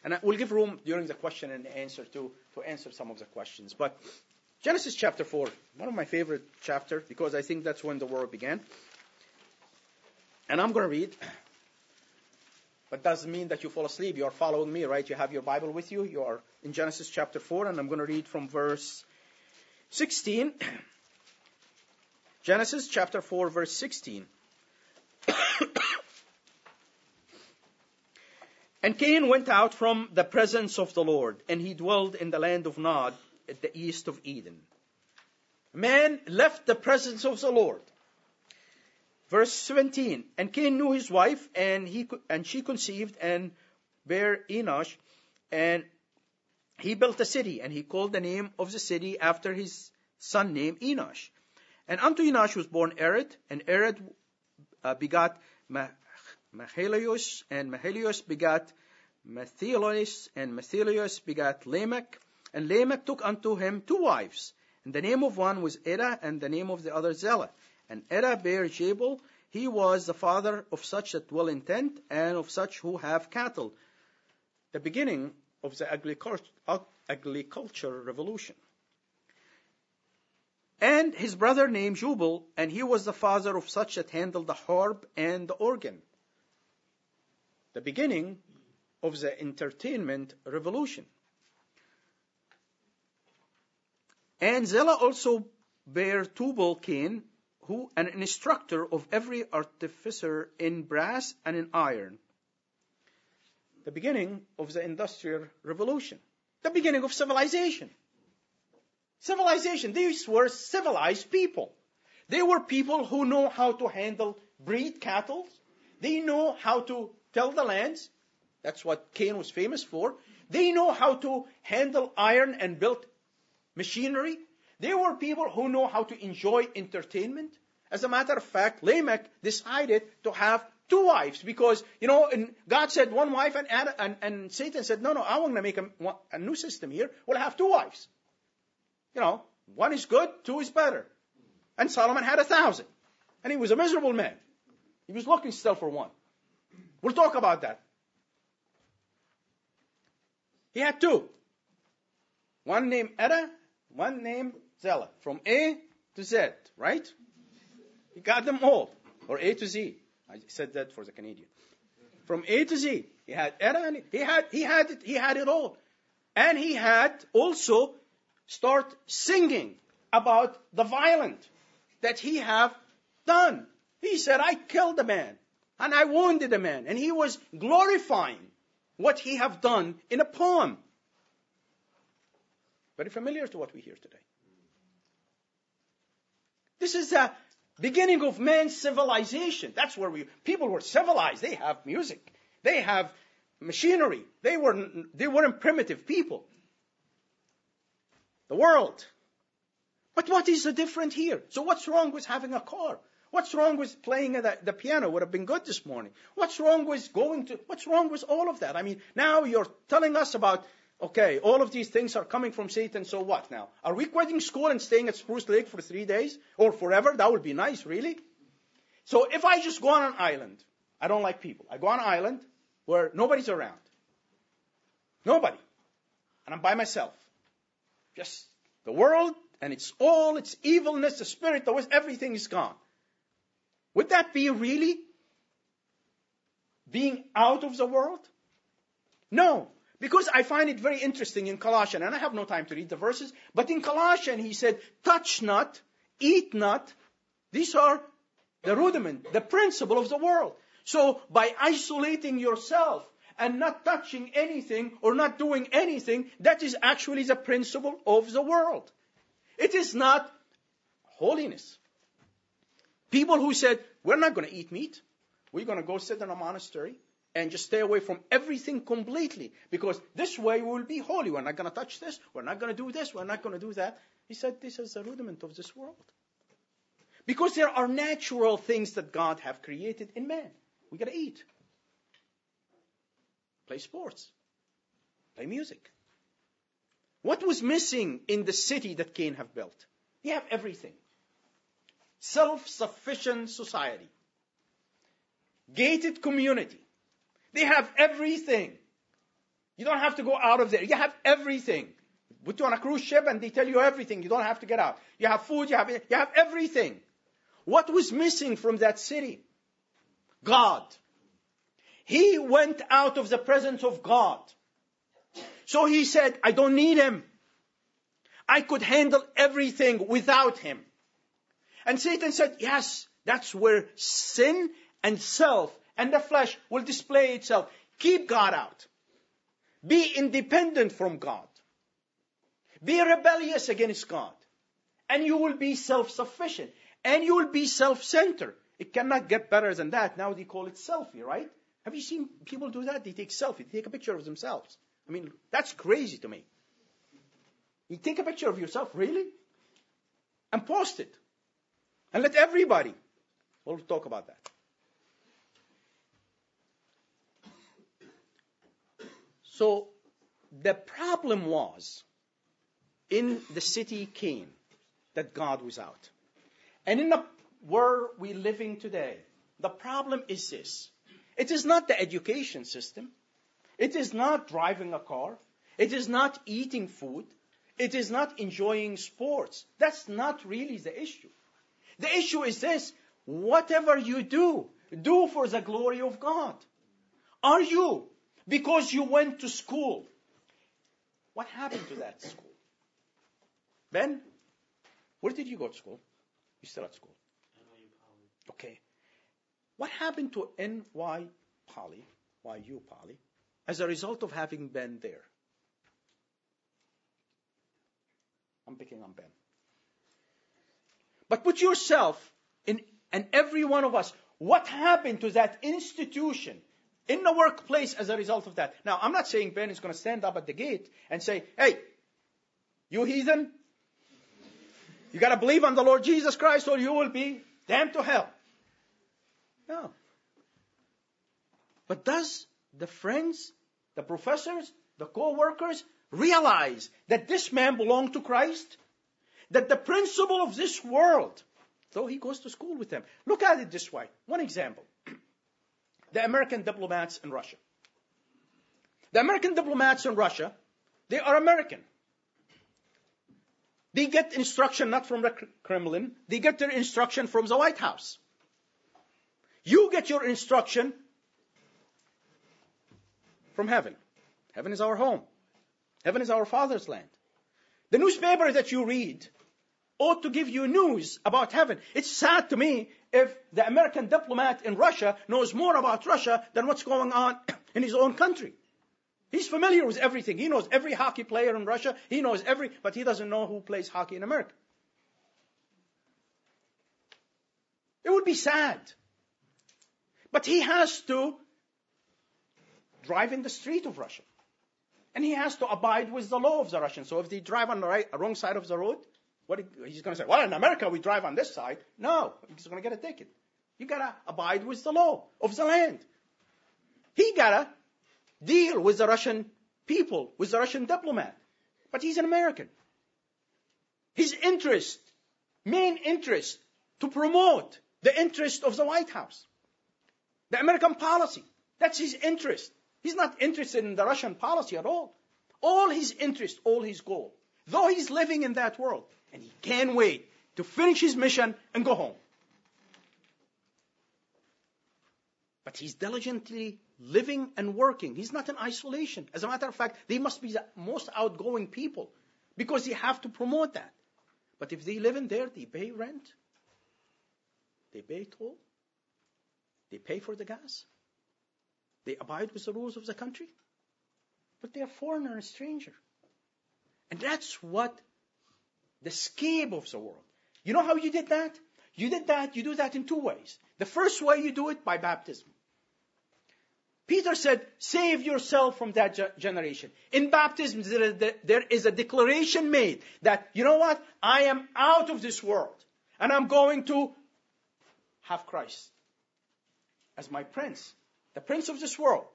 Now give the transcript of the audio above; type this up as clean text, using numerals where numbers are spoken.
And we'll give room during the question and answer to answer some of the questions. But Genesis chapter 4, one of my favorite chapters, because I think that's when the world began. And I'm going to read. But doesn't mean that you fall asleep. You are following me, right? You have your Bible with you. You are in Genesis chapter 4, and I'm going to read from verse 16. Genesis chapter 4, verse 16. And Cain went out from the presence of the Lord, and he dwelled in the land of Nod at the east of Eden. Man left the presence of the Lord. Verse 17, and Cain knew his wife, and she conceived and bare Enosh, and he built a city, and he called the name of the city after his son named Enosh. And unto Enosh was born Ered, and Ered begot Mahalios, and Mahalios begot Mathilios, and Mathilios begot Lamech, and Lamech took unto him 2 wives, and the name of one was Edah, and the name of the other Zillah. And Edah bare Jabal. He was the father of such that dwell in tent, and of such who have cattle. The beginning of the agriculture revolution. And his brother named Jubal, and he was the father of such that handled the harp and the organ. The beginning of the entertainment revolution. And Zillah also bare Tubal-Cain, who an instructor of every artificer in brass and in iron. The beginning of the Industrial Revolution. The beginning of civilization. Civilization. These were civilized people. They were people who know how to breed cattle. They know how to till the lands. That's what Cain was famous for. They know how to handle iron and build machinery. They were people who know how to enjoy entertainment. As a matter of fact, Lamech decided to have 2 wives because, and God said 1 wife, and Satan said, no, I want to make a new system here. We'll have 2 wives. 1 is good, 2 is better. And Solomon had 1,000. And he was a miserable man. He was looking still for 1. We'll talk about that. He had 2. One named Edah, one named Zillah. From A to Z, right? He got them all. Or A to Z. I said that for the Canadian. From A to Z. He had Edah, and he had it all. And he had also start singing about the violence that he have done. He said, I killed a man. And I wounded a man. And he was glorifying what he have done in a poem. Very familiar to what we hear today. This is the beginning of man's civilization. That's where people were civilized. They have music. They have machinery. They weren't primitive people. The world. But what is the difference here? So what's wrong with having a car? What's wrong with playing the piano? Would have been good this morning. What's wrong with what's wrong with all of that? I mean, now you're telling us about, okay, all of these things are coming from Satan, so what now? Are we quitting school and staying at Spruce Lake for 3 days? Or forever? That would be nice, really. So if I just go on an island, I don't like people. I go on an island where nobody's around. Nobody. And I'm by myself. Just the world and its evilness, the spirit, everything is gone. Would that be really being out of the world? No. Because I find it very interesting in Colossians, and I have no time to read the verses, but in Colossians he said, touch not, eat not. These are the rudiment, the principle of the world. So by isolating yourself and not touching anything or not doing anything, that is actually the principle of the world. It is not holiness. People who said, we're not going to eat meat. We're going to go sit in a monastery and just stay away from everything completely. Because this way we will be holy. We're not going to touch this. We're not going to do this. We're not going to do that. He said, this is the rudiment of this world. Because there are natural things that God have created in man. We got to eat. Play sports. Play music. What was missing in the city that Cain have built? He have everything. Self-sufficient society. Gated community. They have everything. You don't have to go out of there. You have everything. Put you on a cruise ship and they tell you everything. You don't have to get out. You have food, you have everything. What was missing from that city? God. He went out of the presence of God. So he said, I don't need him. I could handle everything without him. And Satan said, yes, that's where sin and self and the flesh will display itself. Keep God out. Be independent from God. Be rebellious against God. And you will be self-sufficient. And you will be self-centered. It cannot get better than that. Now they call it selfie, right? Have you seen people do that? They take selfie. They take a picture of themselves. I mean, that's crazy to me. You take a picture of yourself, really? And post it. And let everybody. We'll talk about that. So, the problem was in the city Cain that God was out. And in the world we're living today, the problem is this. It is not the education system. It is not driving a car. It is not eating food. It is not enjoying sports. That's not really the issue. The issue is this. Whatever you do, do for the glory of God. Are you? Because you went to school. What happened to that school? Ben, where did you go to school? You're still at school. NYU Poly. Okay. What happened to NYU Poly, as a result of having been there? I'm picking on Ben. But put yourself in, and every one of us, what happened to that institution in the workplace as a result of that? Now, I'm not saying Ben is going to stand up at the gate and say, hey, you heathen, you got to believe on the Lord Jesus Christ or you will be damned to hell. No. But does the friends, the professors, the co-workers realize that this man belonged to Christ? That the principle of this world, though he goes to school with them. Look at it this way. One example. The American diplomats in Russia. The American diplomats in Russia, they are American. They get instruction not from the Kremlin. They get their instruction from the White House. You get your instruction from heaven. Heaven is our home. Heaven is our Father's land. The newspaper that you read ought to give you news about heaven. It's sad to me if the American diplomat in Russia knows more about Russia than what's going on in his own country. He's familiar with everything. He knows every hockey player in Russia. He knows but he doesn't know who plays hockey in America. It would be sad. But he has to drive in the street of Russia. And he has to abide with the law of the Russians. So if they drive on the wrong side of the road, he's going to say, well, in America we drive on this side. No, he's going to get a ticket. You got to abide with the law of the land. He got to deal with the Russian people, with the Russian diplomat. But he's an American. His main interest, to promote the interest of the White House. The American policy. That's his interest. He's not interested in the Russian policy at all. All his interest, all his goal. Though he's living in that world. And he can't wait to finish his mission and go home. But he's diligently living and working. He's not in isolation. As a matter of fact, they must be the most outgoing people. Because they have to promote that. But if they live in there, they pay rent. They pay toll. They pay for the gas. They abide with the rules of the country. But they're a foreigner and a stranger. And that's what the scape of the world. You know how you did that? You do that in two ways. The first way you do it by baptism. Peter said, save yourself from that generation. In baptism, there is a declaration made that, you know what? I am out of this world. And I'm going to have Christ as my prince. The prince of this world.